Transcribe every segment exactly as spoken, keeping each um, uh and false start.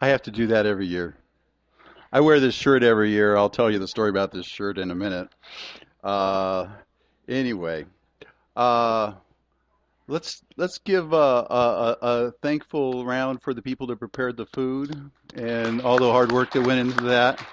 I have to do that every year. I wear this shirt every year. I'll tell you the story about this shirt in a minute. Uh, anyway, uh, let's let's give a, a, a a thankful round for the people that prepared the food and all the hard work that went into that.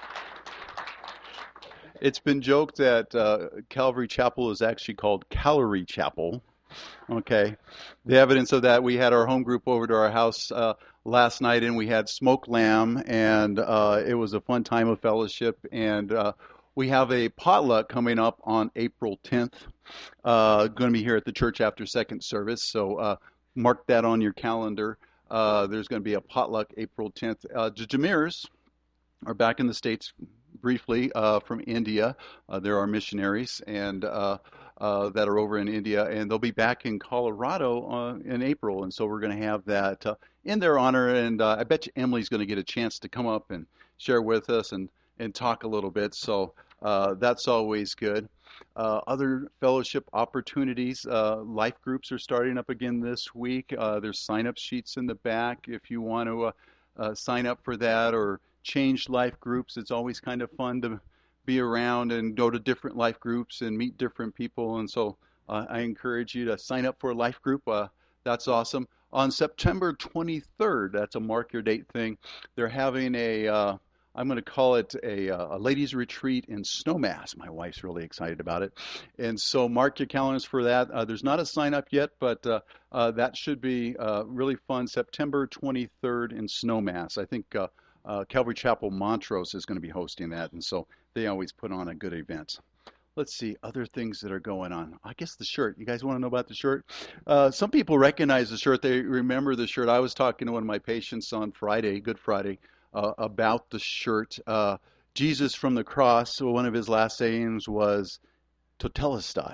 It's been joked that uh, Calvary Chapel is actually called Calorie Chapel. Okay. The evidence of that, we had our home group over to our house uh, last night, and we had smoked lamb, and uh, it was a fun time of fellowship. And uh, we have a potluck coming up on April tenth. Uh, going to be here at the church after second service, so uh, mark that on your calendar. Uh, there's going to be a potluck April tenth. Uh, the Jamirs are back in the States briefly uh, from India. Uh, there are missionaries and uh, uh, that are over in India, and they'll be back in Colorado uh, in April, and so we're going to have that uh, in their honor. And uh, I bet you Emily's going to get a chance to come up and share with us and and talk a little bit. So uh, that's always good. Uh, other fellowship opportunities, uh, life groups are starting up again this week. Uh, there's sign-up sheets in the back if you want to uh, uh, sign up for that, or change life groups. It's always kind of fun to be around and go to different life groups and meet different people. And so uh, I encourage you to sign up for a life group. Uh, that's awesome. On September twenty-third, that's a mark your date thing, they're having a, uh, I'm going to call it a, a ladies' retreat in Snowmass. My wife's really excited about it. And so mark your calendars for that. Uh, there's not a sign up yet, but uh, uh, that should be uh, really fun. September twenty-third in Snowmass. I think uh, uh, Calvary Chapel Montrose is going to be hosting that. And so they always put on a good event. Let's see, other things that are going on. I guess the shirt. You guys want to know about the shirt? Uh, some people recognize the shirt. They remember the shirt. I was talking to one of my patients on Friday, Good Friday, uh, about the shirt. Uh, Jesus from the cross, so one of his last sayings was, Totelestai.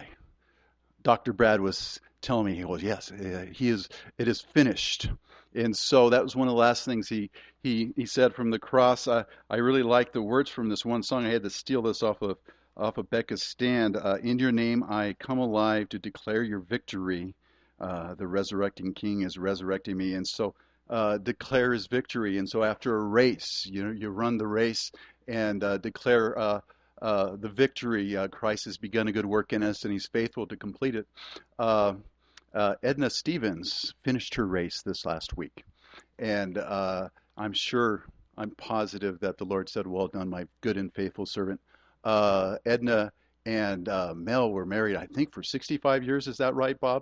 Doctor Brad was telling me, he goes, yes, uh, he is, it is finished. And so that was one of the last things he he, he said from the cross. I, I really like the words from this one song. I had to steal this off of off of Becca's stand. Uh, in your name I come alive to declare your victory. Uh, the resurrecting King is resurrecting me. And so uh, declare his victory. And so after a race, you know, you run the race and uh, declare uh, uh, the victory. Uh, Christ has begun a good work in us, and he's faithful to complete it. Uh, uh, Edna Stevens finished her race this last week. And uh, I'm sure, I'm positive that the Lord said, well done, my good and faithful servant. Uh, Edna and uh, Mel were married, I think, for sixty-five years. Is that right, Bob?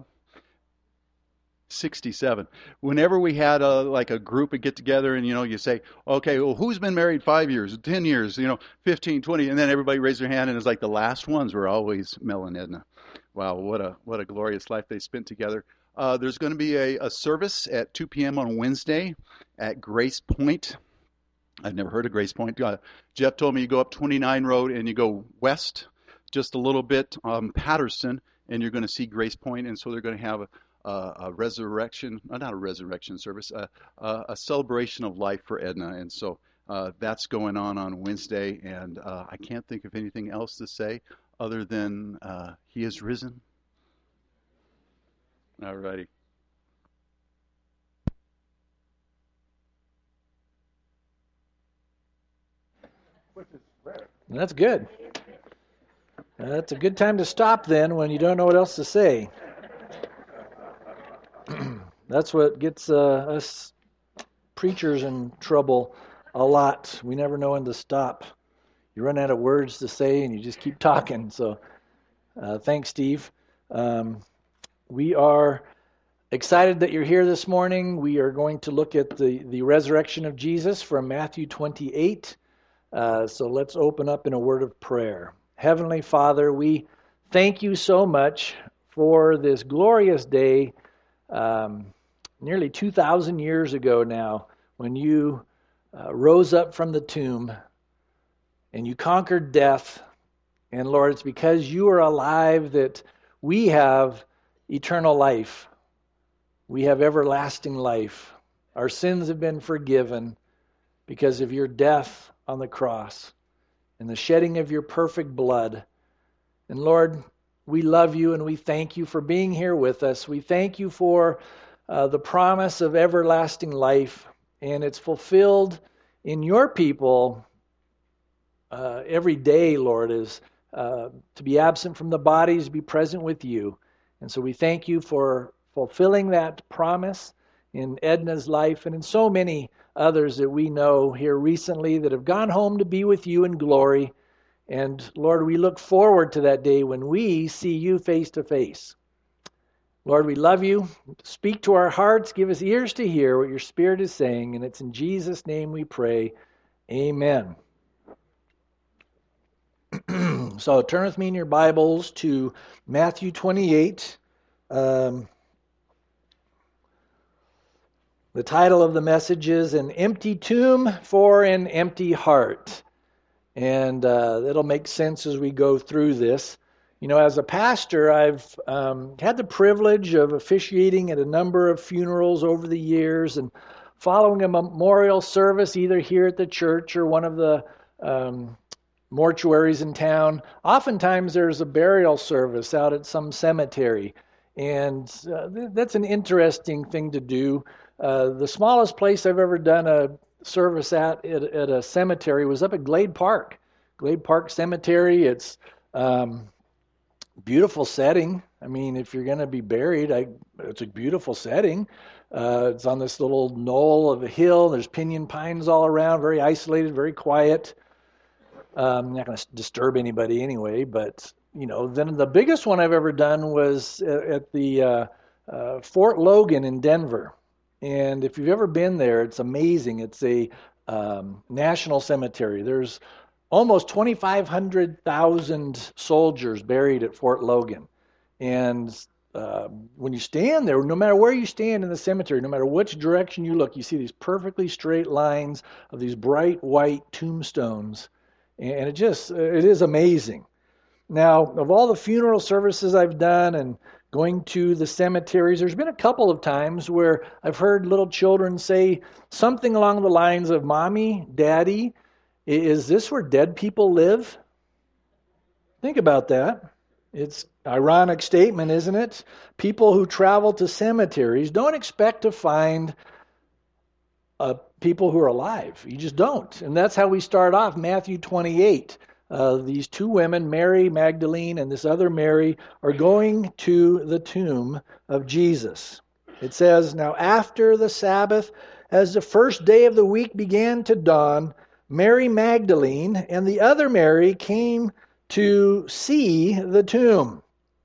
sixty-seven. Whenever we had a, like a group and get together and, you know, you say, okay, well, who's been married five years, ten years, you know, fifteen, twenty, and then everybody raised their hand, and it's like the last ones were always Mel and Edna. Wow, what a what a glorious life they spent together. Uh, there's going to be a, a service at two p.m. on Wednesday at Grace Point. I've never heard of Grace Point. Uh, Jeff told me you go up twenty-nine Road and you go west just a little bit, um, Patterson, and you're going to see Grace Point. And so they're going to have a, a, a resurrection, uh, not a resurrection service, uh, uh, a celebration of life for Edna. And so uh, that's going on on Wednesday. And uh, I can't think of anything else to say other than uh, he is risen. All righty. That's good. That's a good time to stop then when you don't know what else to say. That's what gets uh, us preachers in trouble a lot. We never know when to stop. You run out of words to say and you just keep talking. So uh, thanks, Steve. Um, we are excited that you're here this morning. We are going to look at the, the resurrection of Jesus from Matthew twenty-eight. Uh, so let's open up in a word of prayer. Heavenly Father, we thank you so much for this glorious day, um, nearly two thousand years ago now, when you uh, rose up from the tomb and you conquered death. And Lord, it's because you are alive that we have eternal life. We have everlasting life. Our sins have been forgiven because of your death on the cross and the shedding of your perfect blood. And Lord, we love you and we thank you for being here with us. We thank you for uh, the promise of everlasting life. and it's fulfilled in your people uh, every day, Lord, is uh, to be absent from the bodies, be present with you. And so we thank you for fulfilling that promise in Edna's life and in so many others that we know here recently that have gone home to be with you in glory. And Lord, we look forward to that day when we see you face to face. Lord, we love you. Speak to our hearts. Give us ears to hear what your Spirit is saying. And it's in Jesus' name we pray. Amen. So turn with me in your Bibles to Matthew twenty-eight. Um, the title of the message is An Empty Tomb for an Empty Heart. And uh, it'll make sense as we go through this. You know, as a pastor, I've um, had the privilege of officiating at a number of funerals over the years and following a memorial service either here at the church or one of the um, mortuaries in town. Oftentimes there's a burial service out at some cemetery, and uh, that's an interesting thing to do. Uh, the smallest place I've ever done a service at, at at a cemetery was up at Glade Park. Glade Park Cemetery. It's um, beautiful setting. I mean, if you're going to be buried, I, it's a beautiful setting. Uh, it's on this little knoll of a hill. There's pinyon pines all around, very isolated, very quiet. Um, I'm not going to disturb anybody anyway, but, you know, then the biggest one I've ever done was at the uh, uh, Fort Logan in Denver. And if you've ever been there, it's amazing. It's a um, national cemetery. There's almost twenty-five hundred thousand soldiers buried at Fort Logan. And uh, when you stand there, no matter where you stand in the cemetery, no matter which direction you look, you see these perfectly straight lines of these bright white tombstones. And it just, it is amazing. Now, of all the funeral services I've done and going to the cemeteries, there's been a couple of times where I've heard little children say something along the lines of, "Mommy, Daddy, is this where dead people live?" Think about that. It's an ironic statement, isn't it? People who travel to cemeteries don't expect to find uh, people who are alive. You just don't. And that's how we start off Matthew twenty-eight. Uh, these two women, Mary Magdalene and this other Mary, are going to the tomb of Jesus. It says, "Now after the Sabbath, as the first day of the week began to dawn, Mary Magdalene and the other Mary came to see the tomb."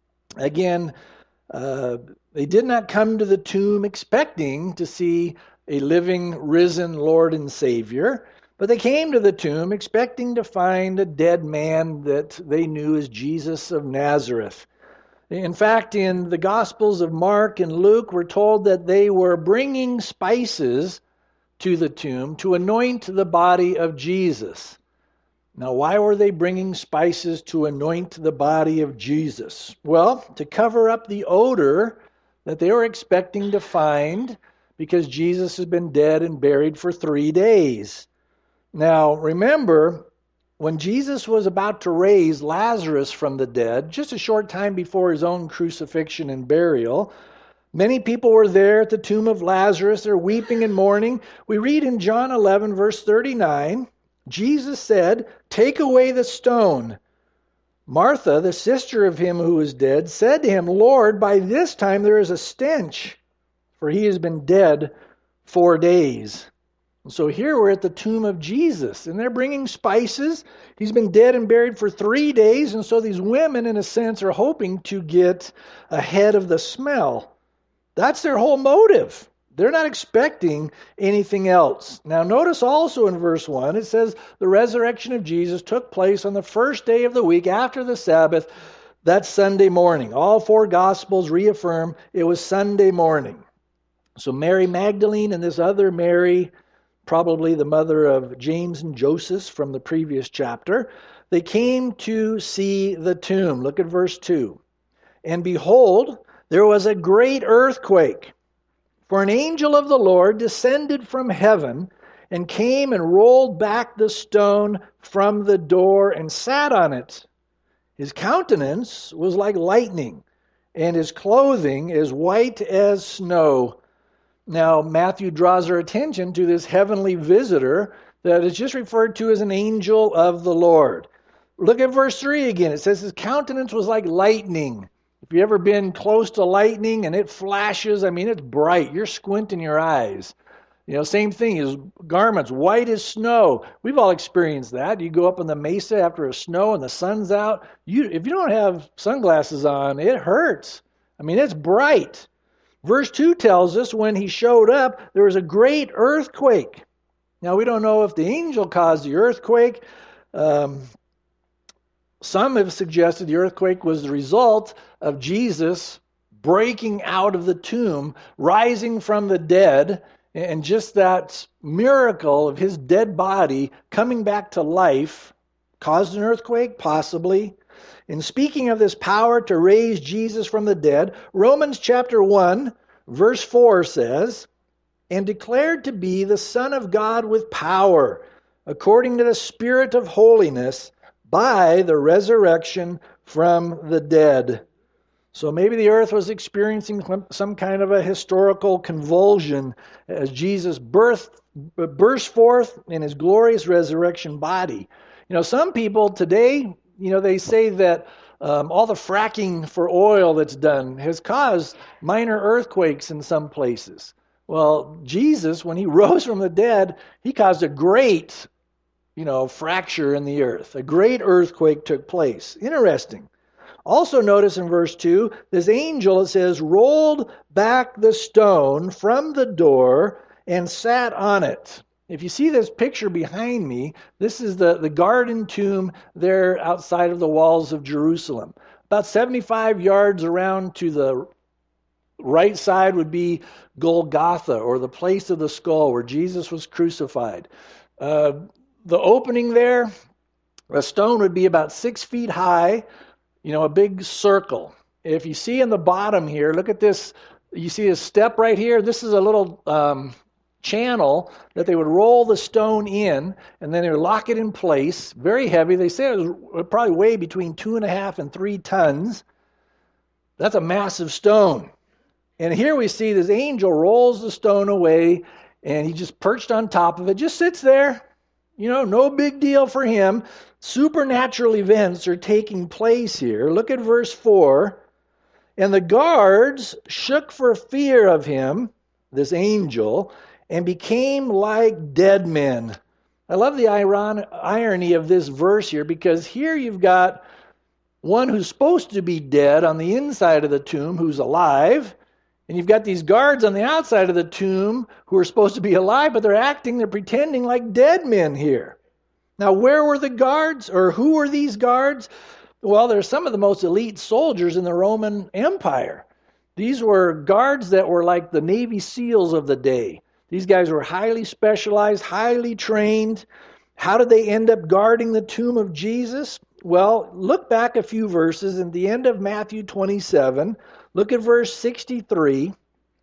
Again, uh, they did not come to the tomb expecting to see a living, risen Lord and Savior, but they came to the tomb expecting to find a dead man that they knew as Jesus of Nazareth. In fact, in the Gospels of Mark and Luke, we're told that they were bringing spices to the tomb to anoint the body of Jesus. Now, why were they bringing spices to anoint the body of Jesus? Well, to cover up the odor that they were expecting to find because Jesus has been dead and buried for three days. Now, remember, when Jesus was about to raise Lazarus from the dead, just a short time before his own crucifixion and burial, many people were there at the tomb of Lazarus. They're weeping and mourning. We read in John eleven, verse thirty-nine, Jesus said, "Take away the stone." Martha, the sister of him who was dead, said to him, "Lord, by this time there is a stench, for he has been dead four days." And so here we're at the tomb of Jesus, and they're bringing spices. He's been dead and buried for three days, and so these women, in a sense, are hoping to get ahead of the smell. That's their whole motive. They're not expecting anything else. Now notice also in verse one, it says, the resurrection of Jesus took place on the first day of the week after the Sabbath. That's Sunday morning. All four Gospels reaffirm it was Sunday morning. So Mary Magdalene and this other Mary, probably the mother of James and Joseph from the previous chapter, they came to see the tomb. Look at verse two. "And behold, there was a great earthquake, for an angel of the Lord descended from heaven and came and rolled back the stone from the door and sat on it. His countenance was like lightning, and his clothing as white as snow." Now, Matthew draws our attention to this heavenly visitor that is just referred to as an angel of the Lord. Look at verse three again. It says his countenance was like lightning. If you've ever been close to lightning and it flashes, I mean, it's bright. You're squinting your eyes. You know, same thing, his garments, white as snow. We've all experienced that. You go up on the mesa after a snow and the sun's out. You, if you don't have sunglasses on, it hurts. I mean, it's bright. Verse two tells us when he showed up, there was a great earthquake. Now, we don't know if the angel caused the earthquake. Um, some have suggested the earthquake was the result of Jesus breaking out of the tomb, rising from the dead, and just that miracle of his dead body coming back to life caused an earthquake, possibly. In speaking of this power to raise Jesus from the dead, Romans chapter one, verse four says, and declared to be the Son of God with power, according to the Spirit of holiness, by the resurrection from the dead. So maybe the earth was experiencing some kind of a historical convulsion as Jesus birthed, burst forth in his glorious resurrection body. You know, some people today, you know, they say that um, all the fracking for oil that's done has caused minor earthquakes in some places. Well, Jesus, when he rose from the dead, he caused a great, you know, fracture in the earth. A great earthquake took place. Interesting. Also notice in verse two, this angel, it says, rolled back the stone from the door and sat on it. If you see this picture behind me, this is the, the garden tomb there outside of the walls of Jerusalem. About seventy-five yards around to the right side would be Golgotha, or the place of the skull where Jesus was crucified. Uh, the opening there, a stone would be about six feet high, you know, a big circle. If you see in the bottom here, look at this. You see a step right here? This is a little um, channel that they would roll the stone in, and then they would lock it in place. Very heavy. They say it was probably weigh between two and a half and three tons. That's a massive stone. And here we see this angel rolls the stone away, and he just perched on top of it, just sits there. You know, no big deal for him. Supernatural events are taking place here. Look at verse four. And the guards shook for fear of him, this angel, and became like dead men. I love the iron- irony of this verse here, because here you've got one who's supposed to be dead on the inside of the tomb who's alive, and you've got these guards on the outside of the tomb who are supposed to be alive, but they're acting, they're pretending like dead men here. Now, where were the guards, or who were these guards? Well, they're some of the most elite soldiers in the Roman Empire. These were guards that were like the Navy SEALs of the day. These guys were highly specialized, highly trained. How did they end up guarding the tomb of Jesus? Well, look back a few verses in the end of Matthew twenty-seven. Look at verse sixty-three.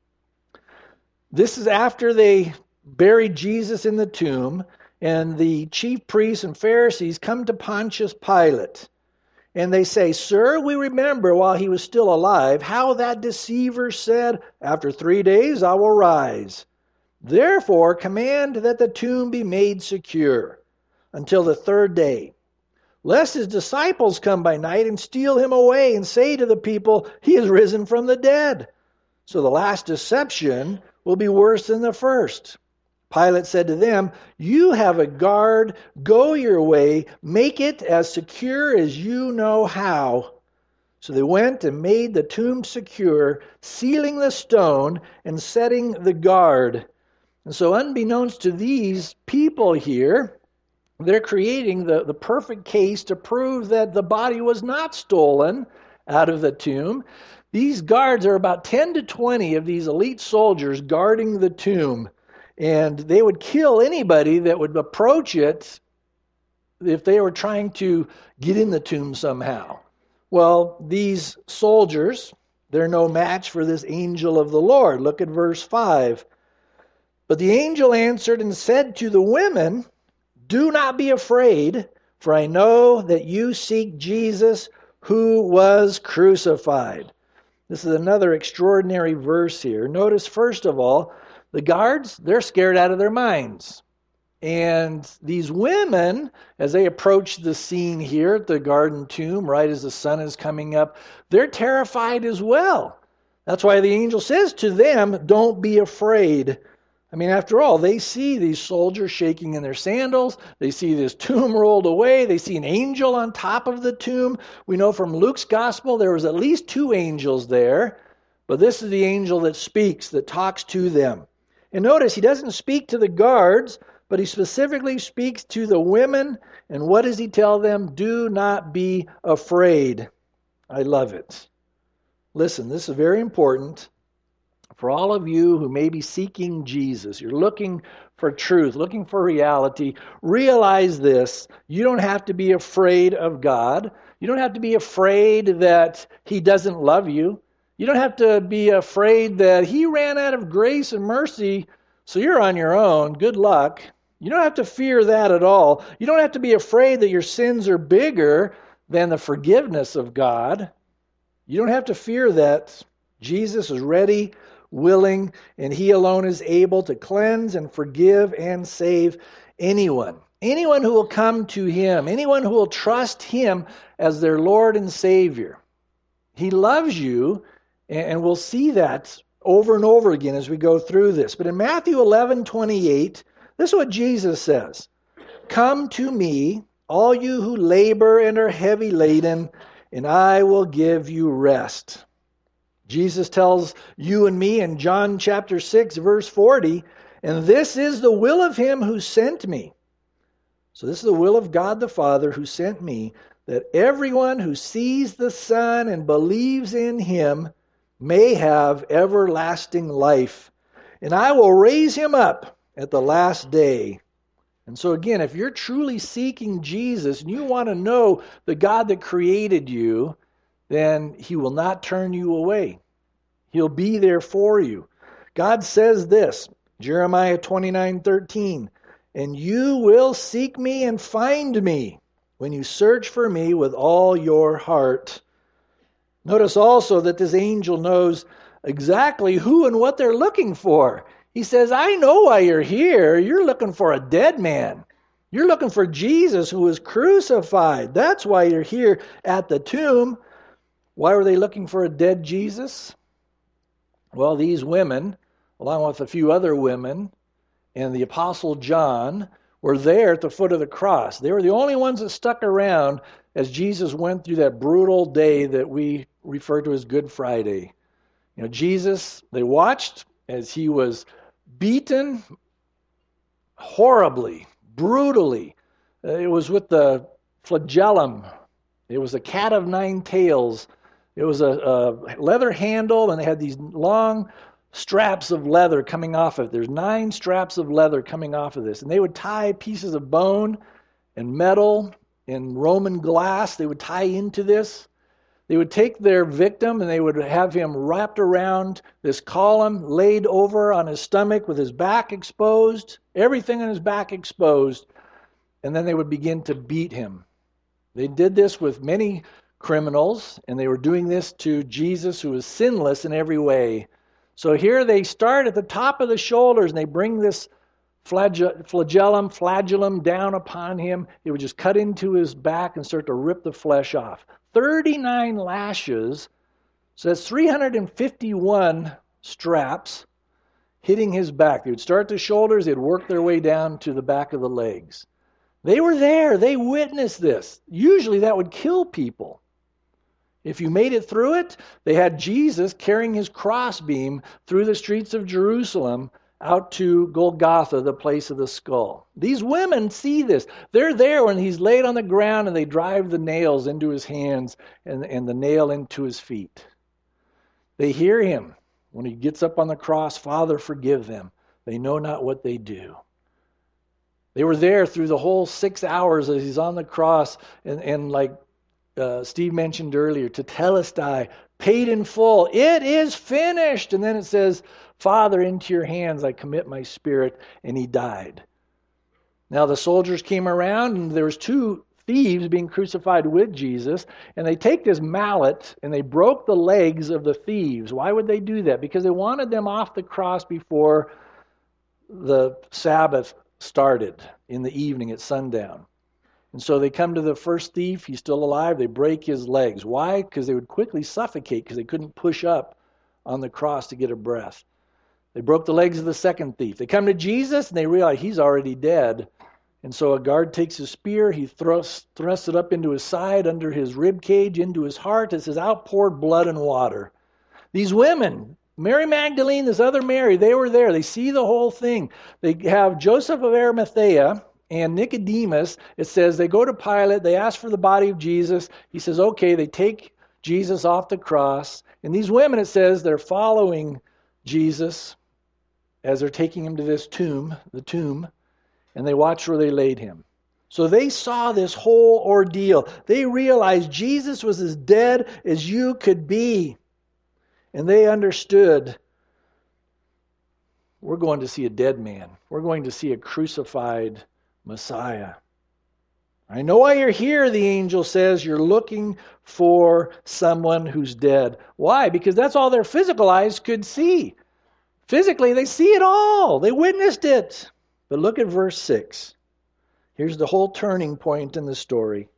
This is after they buried Jesus in the tomb, and the chief priests and Pharisees come to Pontius Pilate. And they say, Sir, we remember while he was still alive how that deceiver said, after three days I will rise. Therefore command that the tomb be made secure until the third day, lest his disciples come by night and steal him away and say to the people, he is risen from the dead. So the last deception will be worse than the first. Pilate said to them, you have a guard, go your way, make it as secure as you know how. So they went and made the tomb secure, sealing the stone and setting the guard. And so unbeknownst to these people here, they're creating the, the perfect case to prove that the body was not stolen out of the tomb. These guards are about ten to twenty of these elite soldiers guarding the tomb. And they would kill anybody that would approach it if they were trying to get in the tomb somehow. Well, these soldiers, they're no match for this angel of the Lord. Look at verse five. But the angel answered and said to the women, do not be afraid, for I know that you seek Jesus who was crucified. This is another extraordinary verse here. Notice, first of all, The guards, they're scared out of their minds. And these women, as they approach the scene here at the garden tomb, right as the sun is coming up, they're terrified as well. That's why the angel says to them, don't be afraid. I mean, after all, they see these soldiers shaking in their sandals. They see this tomb rolled away. They see an angel on top of the tomb. We know from Luke's gospel there was at least two angels there. But this is the angel that speaks, that talks to them. And notice, he doesn't speak to the guards, but he specifically speaks to the women. And what does he tell them? Do not be afraid. I love it. Listen, this is very important. For all of you who may be seeking Jesus, you're looking for truth, looking for reality, realize this. You don't have to be afraid of God. You don't have to be afraid that He doesn't love you. You don't have to be afraid that He ran out of grace and mercy, so you're on your own. Good luck. You don't have to fear that at all. You don't have to be afraid that your sins are bigger than the forgiveness of God. You don't have to fear that. Jesus is ready, willing, and He alone is able to cleanse and forgive and save anyone. Anyone who will come to Him, anyone who will trust Him as their Lord and Savior. He loves you, and we'll see that over and over again as we go through this. But in Matthew eleven twenty-eight, this is what Jesus says. Come to me, all you who labor and are heavy laden, and I will give you rest. Jesus tells you and me in John chapter six, verse forty, and this is the will of Him who sent me. So this is the will of God the Father who sent me, that everyone who sees the Son and believes in Him may have everlasting life. And I will raise him up at the last day. And so again, if you're truly seeking Jesus and you want to know the God that created you, then He will not turn you away. He'll be there for you. God says this, Jeremiah twenty-nine thirteen, and you will seek me and find me when you search for me with all your heart. Notice also that this angel knows exactly who and what they're looking for. He says, I know why you're here. You're looking for a dead man. You're looking for Jesus who was crucified. That's why you're here at the tomb. Why were they looking for a dead Jesus? Well, these women, along with a few other women, and the Apostle John, were there at the foot of the cross. They were the only ones that stuck around as Jesus went through that brutal day that we refer to as Good Friday. You know, Jesus, they watched as He was beaten horribly, brutally. Uh, it was with the flagellum. It was a cat of nine tails. It was a, a leather handle, and they had these long straps of leather coming off of it. There's nine straps of leather coming off of this. And they would tie pieces of bone and metal and Roman glass. They would tie into this. They would take their victim and they would have him wrapped around this column, laid over on his stomach with his back exposed, everything on his back exposed, and then they would begin to beat him. They did this with many criminals, and they were doing this to Jesus, who was sinless in every way. So here they start at the top of the shoulders, and they bring this flagellum, flagellum down upon him. It would just cut into his back and start to rip the flesh off. thirty-nine lashes, so that's three hundred fifty-one straps hitting his back. They would start at the shoulders, they'd work their way down to the back of the legs. They were there, they witnessed this. Usually that would kill people. If you made it through it, they had Jesus carrying his crossbeam through the streets of Jerusalem out to Golgotha, the place of the skull. These women see this. They're there when he's laid on the ground and they drive the nails into his hands and, and the nail into his feet. They hear him when he gets up on the cross, Father, forgive them. They know not what they do. They were there through the whole six hours as he's on the cross and, and like uh, Steve mentioned earlier, tetelestai, paid in full. It is finished. And then it says, Father, into your hands I commit my spirit, and he died. Now the soldiers came around, and there was two thieves being crucified with Jesus, and they take this mallet, and they broke the legs of the thieves. Why would they do that? Because they wanted them off the cross before the Sabbath started in the evening at sundown. And so they come to the first thief. He's still alive. They break his legs. Why? Because they would quickly suffocate because they couldn't push up on the cross to get a breath. They broke the legs of the second thief. They come to Jesus and they realize he's already dead. And so a guard takes his spear. He thrusts, thrusts it up into his side, under his rib cage, into his heart. It says, outpoured blood and water. These women, Mary Magdalene, this other Mary, they were there. They see the whole thing. They have Joseph of Arimathea and Nicodemus. It says they go to Pilate. They ask for the body of Jesus. He says, okay. They take Jesus off the cross. And these women, it says, they're following Jesus as they're taking him to this tomb, the tomb, and they watch where they laid him. So they saw this whole ordeal. They realized Jesus was as dead as you could be. And they understood, we're going to see a dead man. We're going to see a crucified Messiah. I know why you're here, the angel says. You're looking for someone who's dead. Why? Because that's all their physical eyes could see. Physically, they see it all. They witnessed it. But look at verse six. Here's the whole turning point in the story.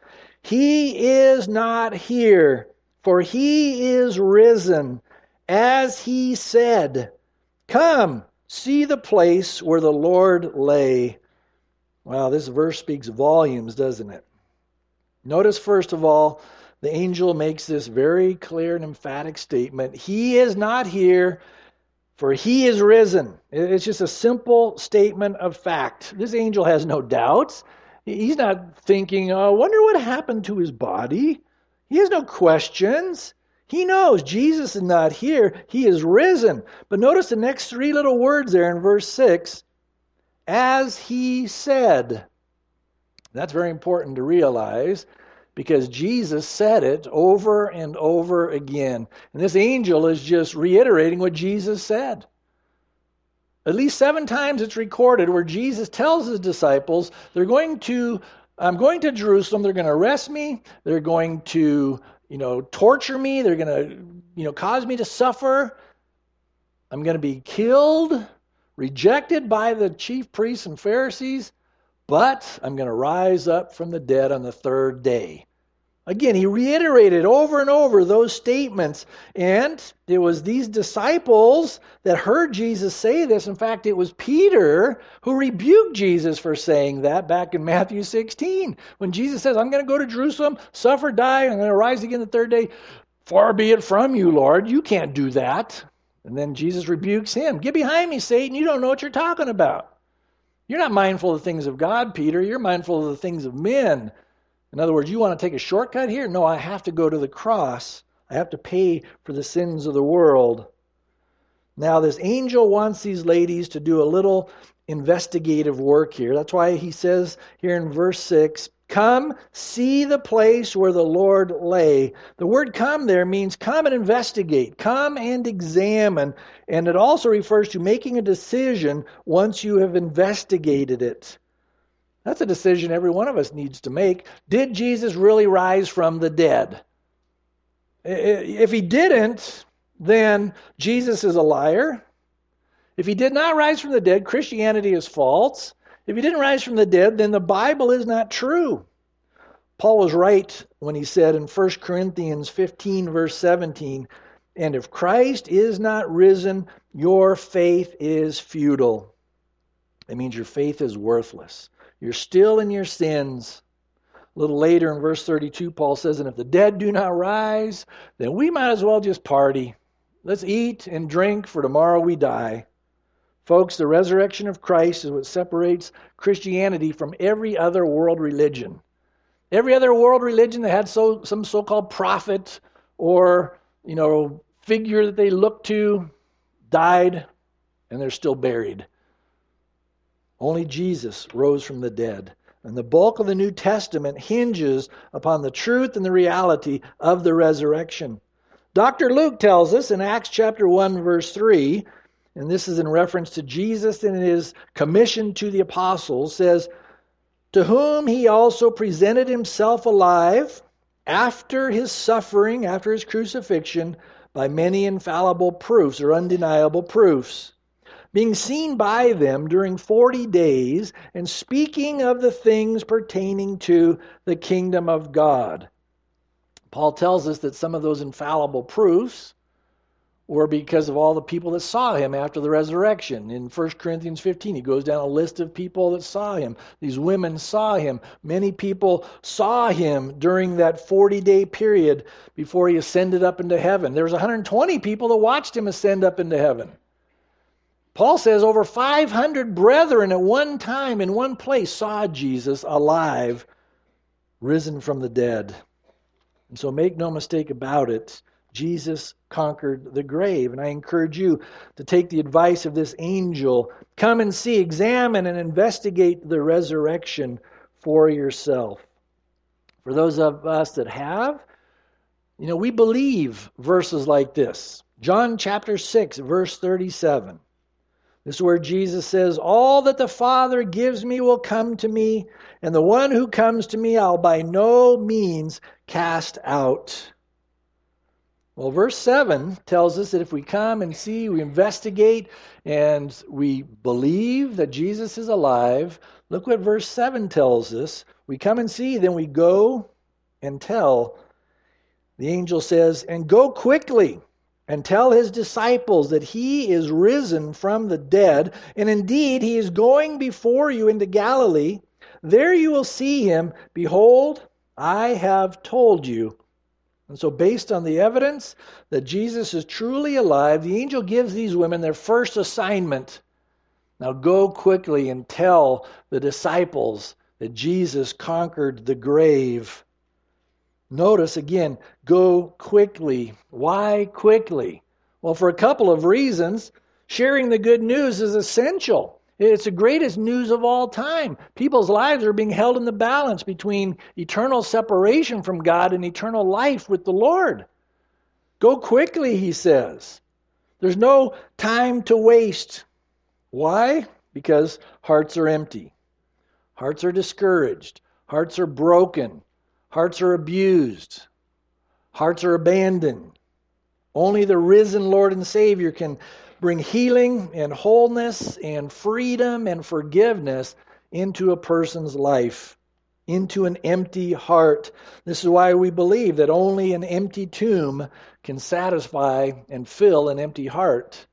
He is not here, for he is risen, as he said. Come, see the place where the Lord lay. Wow, this verse speaks volumes, doesn't it? Notice, first of all, the angel makes this very clear and emphatic statement. He is not here, for he is risen. It's just a simple statement of fact. This angel has no doubts. He's not thinking, oh, I wonder what happened to his body. He has no questions. He knows Jesus is not here. He is risen. But notice the next three little words there in verse six. As he said. That's very important to realize because Jesus said it over and over again. And this angel is just reiterating what Jesus said. At least seven times it's recorded where Jesus tells his disciples, they're going to, I'm going to Jerusalem, they're going to arrest me, they're going to, you know, torture me, they're going to, you know, cause me to suffer. I'm going to be killed, rejected by the chief priests and Pharisees, but I'm going to rise up from the dead on the third day. Again, he reiterated over and over those statements, and it was these disciples that heard Jesus say this. In fact, it was Peter who rebuked Jesus for saying that back in Matthew sixteen. When Jesus says, I'm going to go to Jerusalem, suffer, die, I'm going to rise again the third day. Far be it from you, Lord, you can't do that. And then Jesus rebukes him. Get behind me, Satan, you don't know what you're talking about. You're not mindful of the things of God, Peter, you're mindful of the things of men. In other words, you want to take a shortcut here? No, I have to go to the cross. I have to pay for the sins of the world. Now, this angel wants these ladies to do a little investigative work here. That's why he says here in verse six, come see the place where the Lord lay. The word come there means come and investigate, come and examine. And it also refers to making a decision once you have investigated it. That's a decision every one of us needs to make. Did Jesus really rise from the dead? If he didn't, then Jesus is a liar. If he did not rise from the dead, Christianity is false. If he didn't rise from the dead, then the Bible is not true. Paul was right when he said in First Corinthians fifteen, verse seventeen, and if Christ is not risen, your faith is futile. It means your faith is worthless. You're still in your sins. A little later in verse thirty-two, Paul says, and if the dead do not rise, then we might as well just party. Let's eat and drink, for tomorrow we die. Folks, the resurrection of Christ is what separates Christianity from every other world religion. Every other world religion that had so, some so-called prophet or, you know, figure that they looked to died, and they're still buried. Only Jesus rose from the dead. And the bulk of the New Testament hinges upon the truth and the reality of the resurrection. Doctor Luke tells us in Acts chapter one, verse three, and this is in reference to Jesus and his commission to the apostles, says, to whom he also presented himself alive after his suffering, after his crucifixion, by many infallible proofs or undeniable proofs, being seen by them during forty days, and speaking of the things pertaining to the kingdom of God. Paul tells us that some of those infallible proofs were because of all the people that saw him after the resurrection. In First Corinthians fifteen, he goes down a list of people that saw him. These women saw him. Many people saw him during that forty-day period before he ascended up into heaven. There was one hundred twenty people that watched him ascend up into heaven. Paul says over five hundred brethren at one time in one place saw Jesus alive, risen from the dead. And so make no mistake about it, Jesus conquered the grave. And I encourage you to take the advice of this angel. Come and see, examine, and investigate the resurrection for yourself. For those of us that have, you know, we believe verses like this. John chapter six, verse thirty-seven. This is where Jesus says, all that the Father gives me will come to me, and the one who comes to me I'll by no means cast out. Well, verse seven tells us that if we come and see, we investigate, and we believe that Jesus is alive, look what verse seven tells us. We come and see, then we go and tell. The angel says, and go quickly and tell his disciples that he is risen from the dead, and indeed he is going before you into Galilee. There you will see him. Behold, I have told you. And so based on the evidence that Jesus is truly alive, the angel gives these women their first assignment. Now go quickly and tell the disciples that Jesus conquered the grave. Notice again, go quickly. Why quickly? Well, for a couple of reasons. Sharing the good news is essential. It's the greatest news of all time. People's lives are being held in the balance between eternal separation from God and eternal life with the Lord. Go quickly, he says. There's no time to waste. Why? Because hearts are empty. Hearts are discouraged. Hearts are broken. Hearts are abused. Hearts are abandoned. Only the risen Lord and Savior can bring healing and wholeness and freedom and forgiveness into a person's life, into an empty heart. This is why we believe that only an empty tomb can satisfy and fill an empty heart.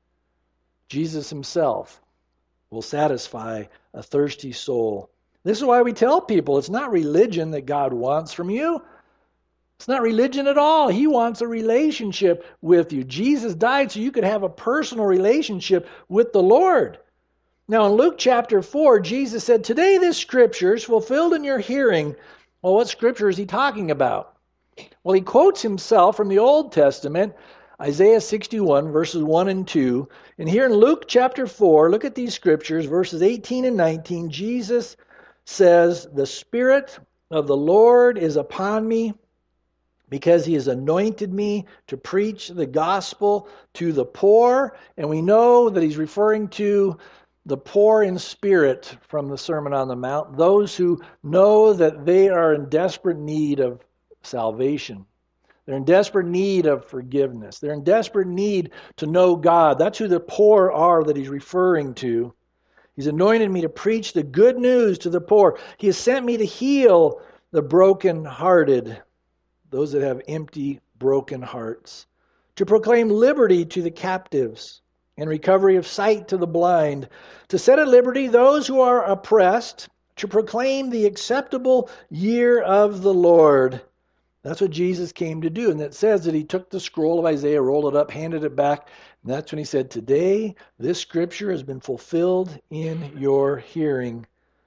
Jesus himself will satisfy a thirsty soul. This is why we tell people it's not religion that God wants from you. It's not religion at all. He wants a relationship with you. Jesus died so you could have a personal relationship with the Lord. Now in Luke chapter four, Jesus said, today this scripture is fulfilled in your hearing. Well, what scripture is he talking about? Well, he quotes himself from the Old Testament, Isaiah sixty-one, verses one and two. And here in Luke chapter four, look at these scriptures, verses eighteen and nineteen. Jesus says, the Spirit of the Lord is upon me, because he has anointed me to preach the gospel to the poor. And we know that he's referring to the poor in spirit from the Sermon on the Mount, those who know that they are in desperate need of salvation. They're in desperate need of forgiveness. They're in desperate need to know God. That's who the poor are that he's referring to. He's anointed me to preach the good news to the poor. He has sent me to heal the brokenhearted, those that have empty, broken hearts, to proclaim liberty to the captives and recovery of sight to the blind, to set at liberty those who are oppressed, to proclaim the acceptable year of the Lord. That's what Jesus came to do. And it says that he took the scroll of Isaiah, rolled it up, handed it back. And that's when he said, today this scripture has been fulfilled in your hearing.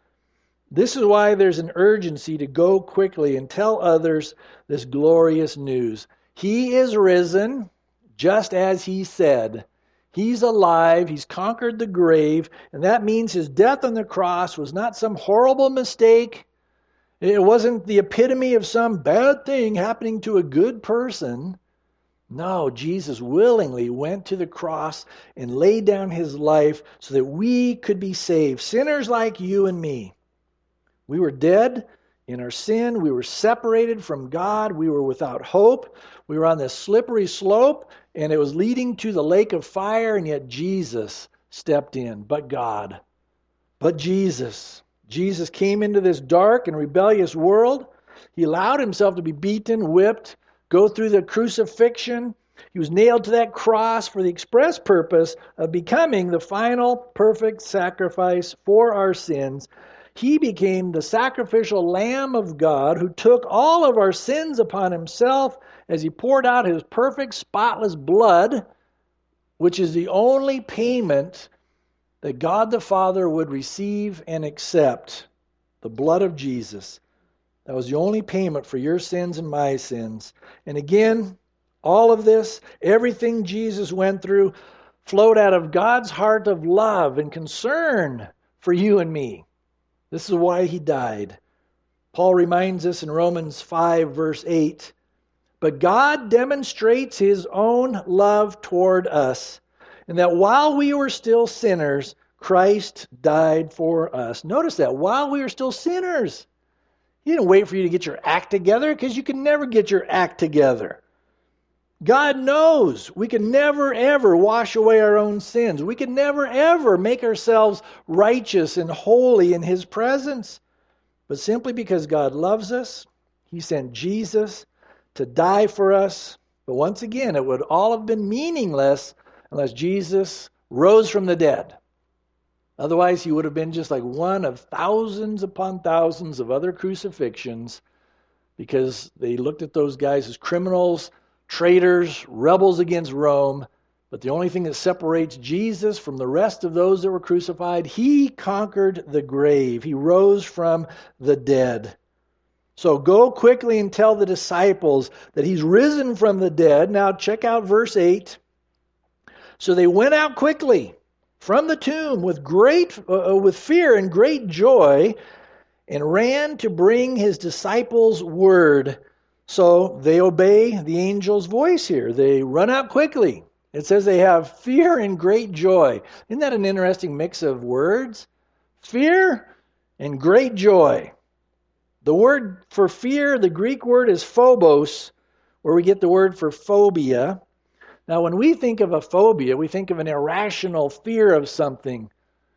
This is why there's an urgency to go quickly and tell others this glorious news. He is risen, just as he said. He's alive. He's conquered the grave. And that means his death on the cross was not some horrible mistake. It wasn't the epitome of some bad thing happening to a good person. No, Jesus willingly went to the cross and laid down his life so that we could be saved. Sinners like you and me. We were dead in our sin. We were separated from God. We were without hope. We were on this slippery slope, and it was leading to the lake of fire, and yet Jesus stepped in, but God, but Jesus. Jesus came into this dark and rebellious world. He allowed himself to be beaten, whipped, go through the crucifixion. He was nailed to that cross for the express purpose of becoming the final perfect sacrifice for our sins. He became the sacrificial Lamb of God who took all of our sins upon himself as he poured out his perfect, spotless blood, which is the only payment that God the Father would receive and accept. The blood of Jesus. That was the only payment for your sins and my sins. And again, all of this, everything Jesus went through, flowed out of God's heart of love and concern for you and me. This is why he died. Paul reminds us in Romans five, verse eight, but God demonstrates his own love toward us, and that while we were still sinners, Christ died for us. Notice that, while we were still sinners. He didn't wait for you to get your act together, because you can never get your act together. God knows we can never, ever wash away our own sins. We can never, ever make ourselves righteous and holy in his presence. But simply because God loves us, he sent Jesus to die for us. But once again, it would all have been meaningless unless Jesus rose from the dead. Otherwise, he would have been just like one of thousands upon thousands of other crucifixions, because they looked at those guys as criminals, traitors, rebels against Rome. But the only thing that separates Jesus from the rest of those that were crucified, he conquered the grave. He rose from the dead. So go quickly and tell the disciples that he's risen from the dead. Now check out verse eight. So they went out quickly from the tomb with great, uh, with fear and great joy, and ran to bring his disciples word. So they obey the angel's voice here. They run out quickly. It says they have fear and great joy. Isn't that an interesting mix of words? Fear and great joy. The word for fear, the Greek word is phobos, where we get the word for phobia. Now, when we think of a phobia, we think of an irrational fear of something.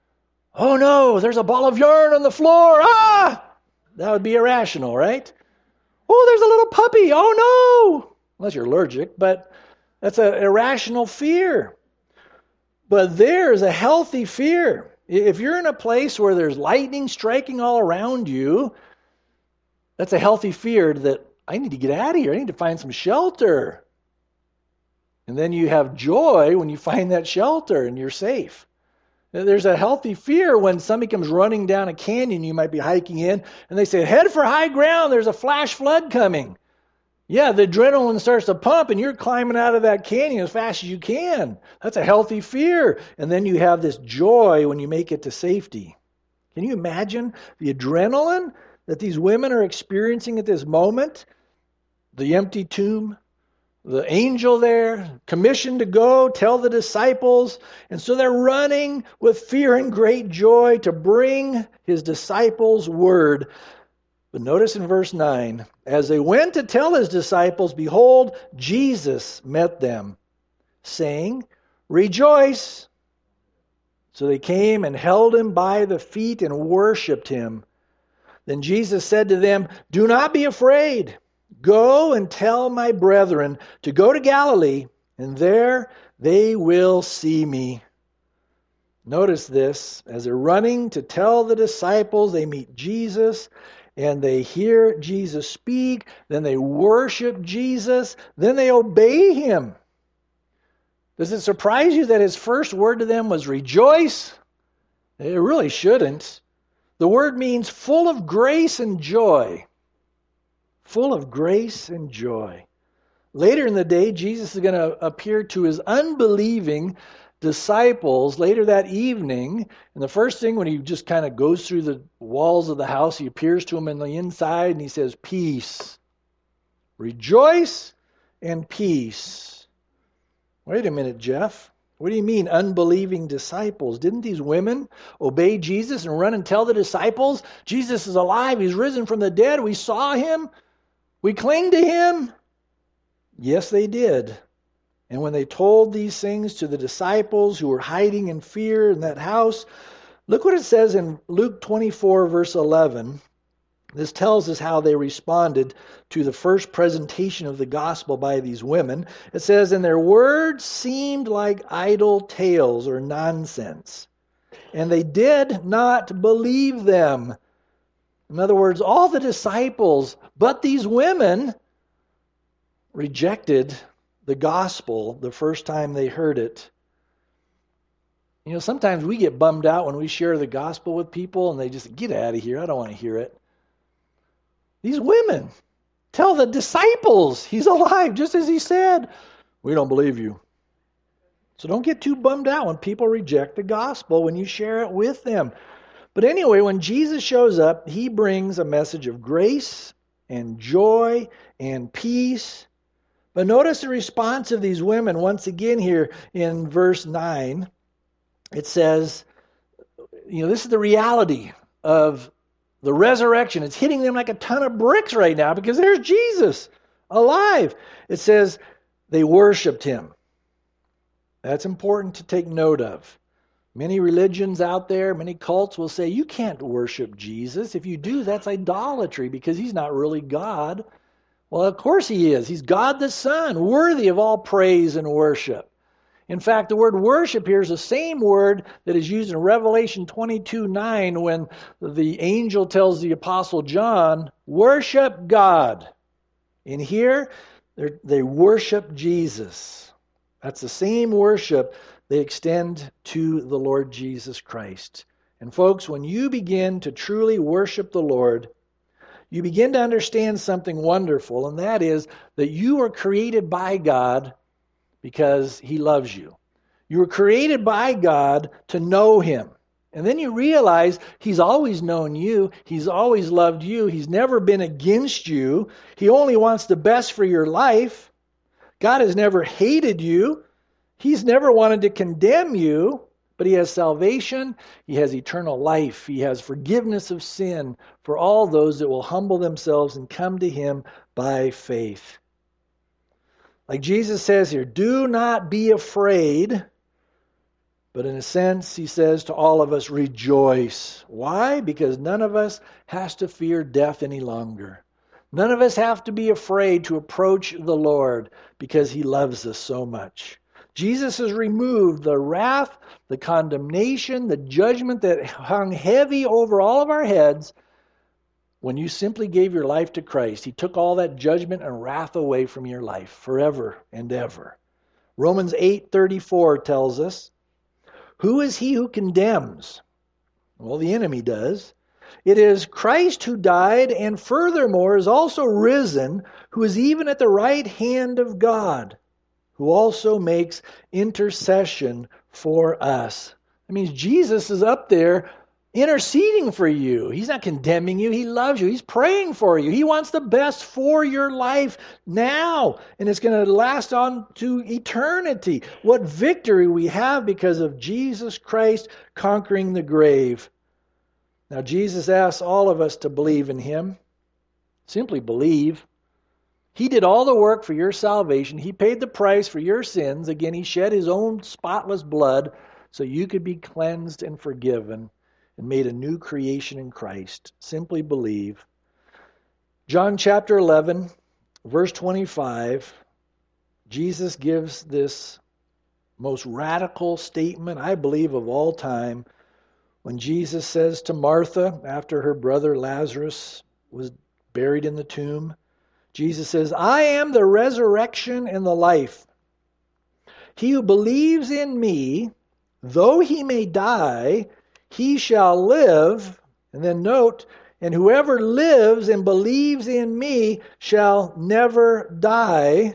Oh no, there's a ball of yarn on the floor. Ah! That would be irrational, right? Oh, there's a little puppy. Oh no! Unless you're allergic, but that's an irrational fear. But there's a healthy fear. If you're in a place where there's lightning striking all around you, that's a healthy fear that I need to get out of here. I need to find some shelter. And then you have joy when you find that shelter and you're safe. There's a healthy fear when somebody comes running down a canyon you might be hiking in, and they say, head for high ground, there's a flash flood coming. Yeah, the adrenaline starts to pump and you're climbing out of that canyon as fast as you can. That's a healthy fear. And then you have this joy when you make it to safety. Can you imagine the adrenaline that these women are experiencing at this moment? The empty tomb, the angel there, commissioned to go tell the disciples. And so they're running with fear and great joy to bring his disciples word. But notice in verse nine, as they went to tell his disciples, behold, Jesus met them, saying, rejoice. So they came and held him by the feet and worshipped him. Then Jesus said to them, do not be afraid. Go and tell my brethren to go to Galilee, and there they will see me. Notice this. As they're running to tell the disciples, they meet Jesus, and they hear Jesus speak. Then they worship Jesus. Then they obey him. Does it surprise you that his first word to them was rejoice? It really shouldn't. The word means full of grace and joy. Full of grace and joy. Later in the day, Jesus is going to appear to his unbelieving disciples later that evening. And the first thing, when he just kind of goes through the walls of the house, he appears to them in the inside and he says, peace. Rejoice and peace. Wait a minute, Jeff. What do you mean, unbelieving disciples? Didn't these women obey Jesus and run and tell the disciples, Jesus is alive, he's risen from the dead, we saw him, we cling to him? Yes, they did. And when they told these things to the disciples who were hiding in fear in that house, look what it says in Luke twenty-four, verse eleven. This tells us how they responded to the first presentation of the gospel by these women. It says, and their words seemed like idle tales or nonsense, and they did not believe them. In other words, all the disciples, but these women, rejected the gospel the first time they heard it. You know, sometimes we get bummed out when we share the gospel with people and they just, get out of here, I don't want to hear it. These women tell the disciples he's alive, just as he said. We don't believe you. So don't get too bummed out when people reject the gospel when you share it with them. But anyway, when Jesus shows up, he brings a message of grace and joy and peace. But notice the response of these women once again here in verse nine. It says, you know, this is the reality of the resurrection. It's hitting them like a ton of bricks right now because there's Jesus alive. It says they worshiped him. That's important to take note of. Many religions out there, many cults will say, you can't worship Jesus. If you do, that's idolatry because he's not really God. Well, of course he is. He's God the Son, worthy of all praise and worship. In fact, the word worship here is the same word that is used in Revelation twenty-two nine when the angel tells the Apostle John, worship God. And here, they worship Jesus. That's the same worship they extend to the Lord Jesus Christ. And folks, when you begin to truly worship the Lord, you begin to understand something wonderful, and that is that you were created by God because he loves you. You were created by God to know him. And then you realize he's always known you. He's always loved you. He's never been against you. He only wants the best for your life. God has never hated you. He's never wanted to condemn you, but he has salvation. He has eternal life. He has forgiveness of sin for all those that will humble themselves and come to him by faith. Like Jesus says here, do not be afraid. But in a sense, he says to all of us, rejoice. Why? Because none of us has to fear death any longer. None of us have to be afraid to approach the Lord because he loves us so much. Jesus has removed the wrath, the condemnation, the judgment that hung heavy over all of our heads. When you simply gave your life to Christ, he took all that judgment and wrath away from your life forever and ever. Romans eight thirty-four tells us, who is he who condemns? Well, the enemy does. It is Christ who died and furthermore is also risen, who is even at the right hand of God, who also makes intercession for us. That means Jesus is up there interceding for you. He's not condemning you. He loves you. He's praying for you. He wants the best for your life now. And it's going to last on to eternity. What victory we have because of Jesus Christ conquering the grave. Now, Jesus asks all of us to believe in him. Simply believe. He did all the work for your salvation. He paid the price for your sins. Again, he shed his own spotless blood so you could be cleansed and forgiven and made a new creation in Christ. Simply believe. John chapter eleven, verse twenty-five, Jesus gives this most radical statement, I believe, of all time, when Jesus says to Martha, after her brother Lazarus was buried in the tomb, Jesus says, I am the resurrection and the life. He who believes in me, though he may die, he shall live. And then note, and whoever lives and believes in me shall never die.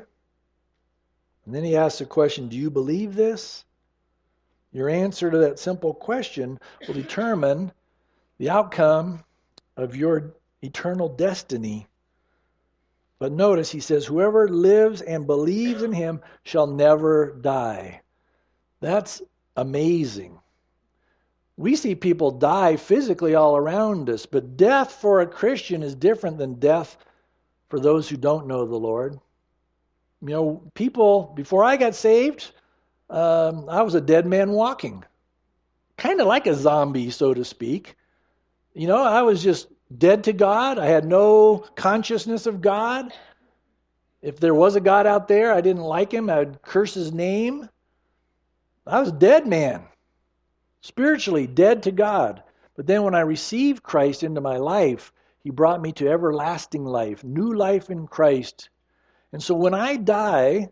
And then he asks the question, do you believe this? Your answer to that simple question will determine the outcome of your eternal destiny. But notice he says, whoever lives and believes in him shall never die. That's amazing. We see people die physically all around us, but death for a Christian is different than death for those who don't know the Lord. You know, people, before I got saved, um, I was a dead man walking, kind of like a zombie, so to speak. You know, I was just dead to God. I had no consciousness of God. If there was a God out there, I didn't like him. I would curse his name. I was a dead man, spiritually dead to God. But then when I received Christ into my life, he brought me to everlasting life, new life in Christ. And so when I die,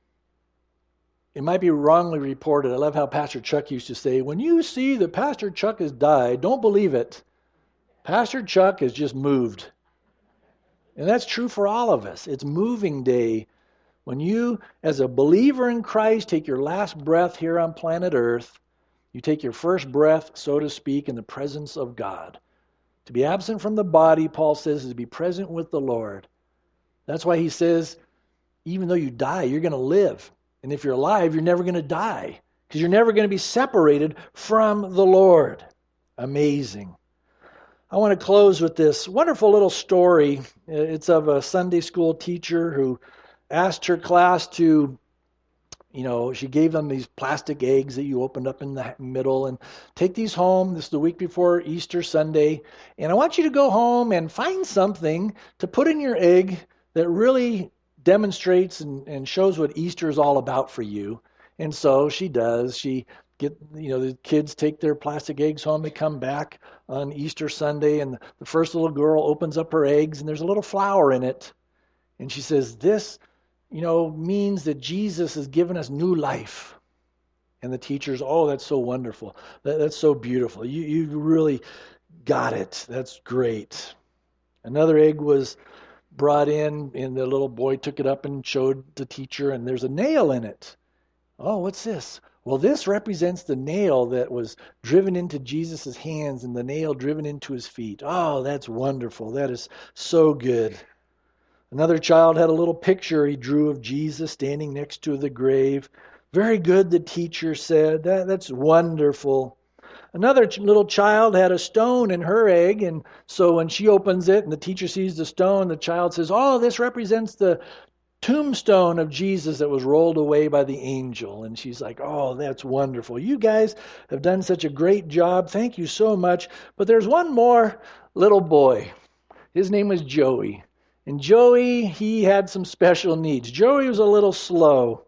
it might be wrongly reported. I love how Pastor Chuck used to say, when you see that Pastor Chuck has died, don't believe it. Pastor Chuck has just moved. And that's true for all of us. It's moving day. When you, as a believer in Christ, take your last breath here on planet Earth, you take your first breath, so to speak, in the presence of God. To be absent from the body, Paul says, is to be present with the Lord. That's why he says, even though you die, you're going to live. And if you're alive, you're never going to die, because you're never going to be separated from the Lord. Amazing. I want to close with this wonderful little story. It's of a Sunday school teacher who asked her class to, you know, she gave them these plastic eggs that you opened up in the middle, and take these home. This is the week before Easter Sunday. And I want you to go home and find something to put in your egg that really demonstrates and, and shows what Easter is all about for you. And so she does. She get, you know, the kids take their plastic eggs home. They come back on Easter Sunday, and the first little girl opens up her eggs, and there's a little flower in it. And she says, this, you know, means that Jesus has given us new life. And the teacher's, oh, that's so wonderful. That, that's so beautiful. You, you really got it. That's great. Another egg was brought in, and the little boy took it up and showed the teacher, and there's a nail in it. Oh, what's this? Well, this represents the nail that was driven into Jesus' hands and the nail driven into his feet. Oh, that's wonderful. That is so good. Another child had a little picture he drew of Jesus standing next to the grave. Very good, the teacher said. That, that's wonderful. Another little child had a stone in her egg, and so when she opens it and the teacher sees the stone, the child says, oh, this represents the tombstone of Jesus that was rolled away by the angel. And she's like, oh, that's wonderful. You guys have done such a great job. Thank you so much. But there's one more little boy. His name was Joey. And Joey, he had some special needs. Joey was a little slow,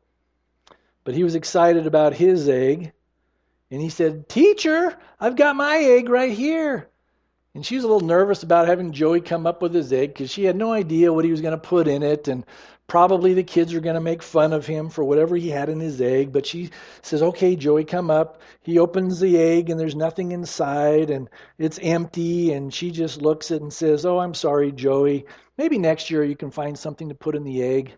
but he was excited about his egg. And he said, teacher, I've got my egg right here. And she was a little nervous about having Joey come up with his egg because she had no idea what he was going to put in it. And probably the kids are going to make fun of him for whatever he had in his egg. But she says, okay, Joey, come up. He opens the egg and there's nothing inside and it's empty. And she just looks at it and says, oh, I'm sorry, Joey. Maybe next year you can find something to put in the egg.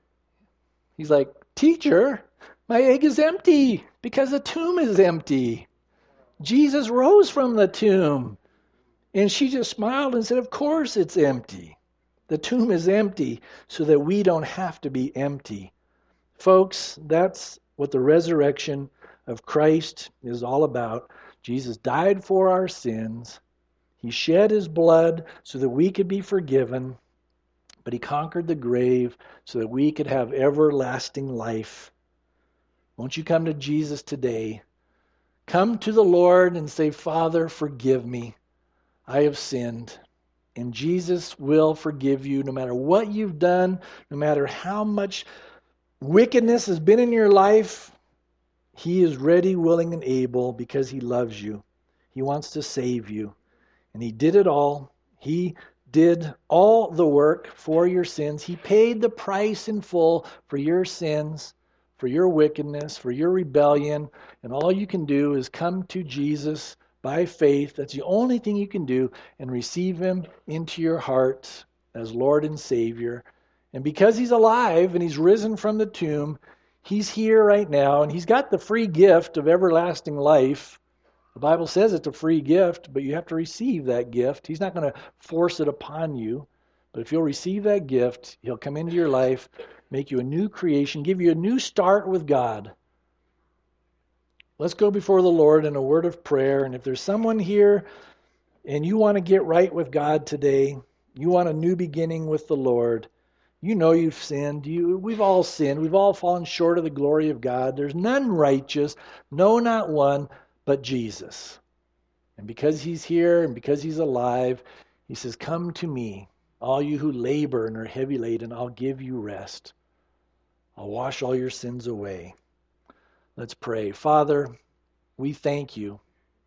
He's like, teacher, my egg is empty because the tomb is empty. Jesus rose from the tomb. And she just smiled and said, of course it's empty. The tomb is empty so that we don't have to be empty. Folks, that's what the resurrection of Christ is all about. Jesus died for our sins. He shed his blood so that we could be forgiven. But he conquered the grave so that we could have everlasting life. Won't you come to Jesus today? Come to the Lord and say, Father, forgive me. I have sinned. And Jesus will forgive you no matter what you've done, no matter how much wickedness has been in your life. He is ready, willing, and able because he loves you. He wants to save you. And he did it all. He did all the work for your sins. He paid the price in full for your sins, for your wickedness, for your rebellion. And all you can do is come to Jesus by faith. That's the only thing you can do, and receive him into your heart as Lord and Savior. And because he's alive and he's risen from the tomb, he's here right now, and he's got the free gift of everlasting life. The Bible says it's a free gift, but you have to receive that gift. He's not going to force it upon you. But if you'll receive that gift, he'll come into your life, make you a new creation, give you a new start with God. Let's go before the Lord in a word of prayer. And if there's someone here and you want to get right with God today, you want a new beginning with the Lord, You know you've sinned. You, we've all sinned. We've all fallen short of the glory of God. There's none righteous, no, not one, but Jesus. And because he's here and because he's alive, he says, come to me, all you who labor and are heavy laden, I'll give you rest. I'll wash all your sins away. Let's pray. Father, we thank you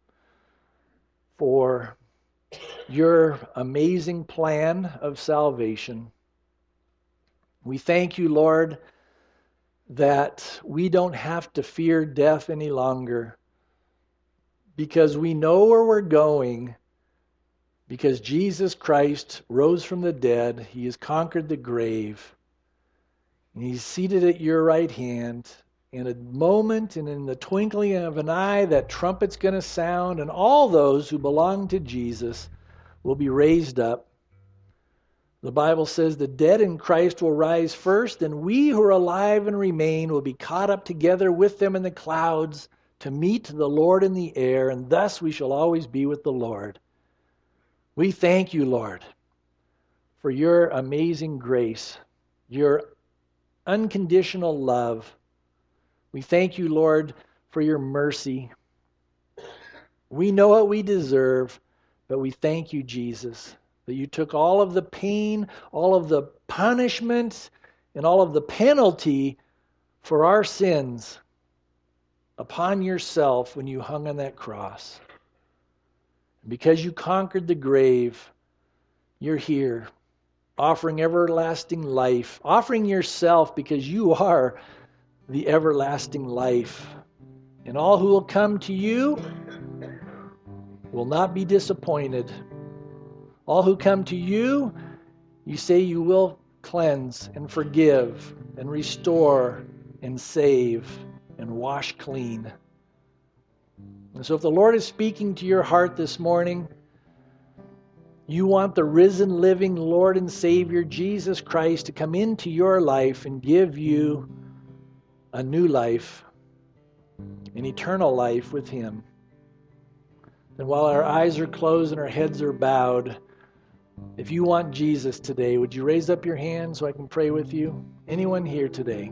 for your amazing plan of salvation. We thank you, Lord, that we don't have to fear death any longer because we know where we're going. Because Jesus Christ rose from the dead, he has conquered the grave, and he's seated at your right hand. In a moment and in the twinkling of an eye, that trumpet's going to sound, and all those who belong to Jesus will be raised up. The Bible says the dead in Christ will rise first, and we who are alive and remain will be caught up together with them in the clouds to meet the Lord in the air, and thus we shall always be with the Lord. We thank you, Lord, for your amazing grace, your unconditional love. We thank you, Lord, for your mercy. We know what we deserve, but we thank you, Jesus, that you took all of the pain, all of the punishment, and all of the penalty for our sins upon yourself when you hung on that cross. Because you conquered the grave, you're here, offering everlasting life, offering yourself because you are the everlasting life. And all who will come to you will not be disappointed. All who come to you, you say you will cleanse and forgive and restore and save and wash clean. And so if the Lord is speaking to your heart this morning, you want the risen, living Lord and Savior, Jesus Christ, to come into your life and give you a new life, an eternal life with him. And while our eyes are closed and our heads are bowed, if you want Jesus today, would you raise up your hand so I can pray with you? Anyone here today?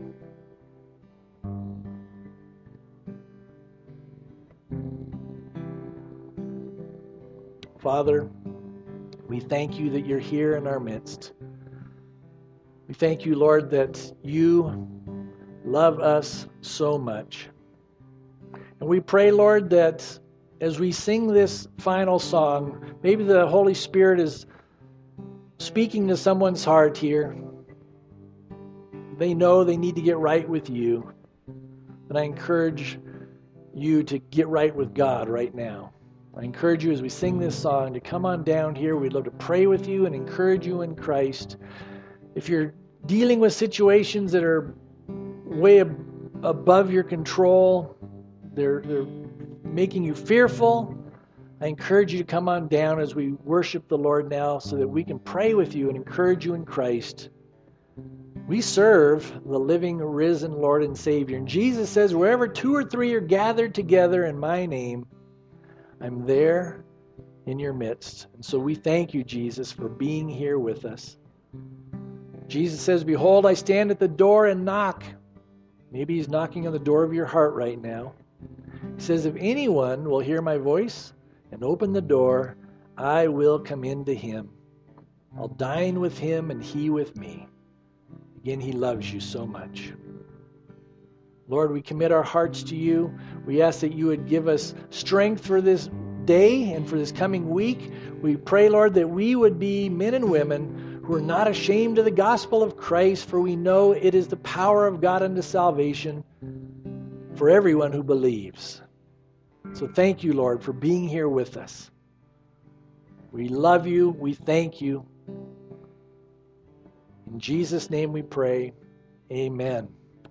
Father, we thank you that you're here in our midst. We thank you, Lord, that you love us so much. And we pray, Lord, that as we sing this final song, maybe the Holy Spirit is speaking to someone's heart here. They know they need to get right with you. And I encourage you to get right with God right now. I encourage you as we sing this song to come on down here. We'd love to pray with you and encourage you in Christ. If you're dealing with situations that are way ab- above your control, they're, they're making you fearful, I encourage you to come on down as we worship the Lord now so that we can pray with you and encourage you in Christ. We serve the living, risen Lord and Savior. And Jesus says, wherever two or three are gathered together in my name, I'm there in your midst. And so we thank you, Jesus, for being here with us. Jesus says, behold, I stand at the door and knock. Maybe he's knocking on the door of your heart right now. He says, if anyone will hear my voice and open the door, I will come into him. I'll dine with him and he with me. Again, he loves you so much. Lord, we commit our hearts to you. We ask that you would give us strength for this day and for this coming week. We pray, Lord, that we would be men and women who are not ashamed of the gospel of Christ, for we know it is the power of God unto salvation for everyone who believes. So thank you, Lord, for being here with us. We love you. We thank you. In Jesus' name we pray. Amen.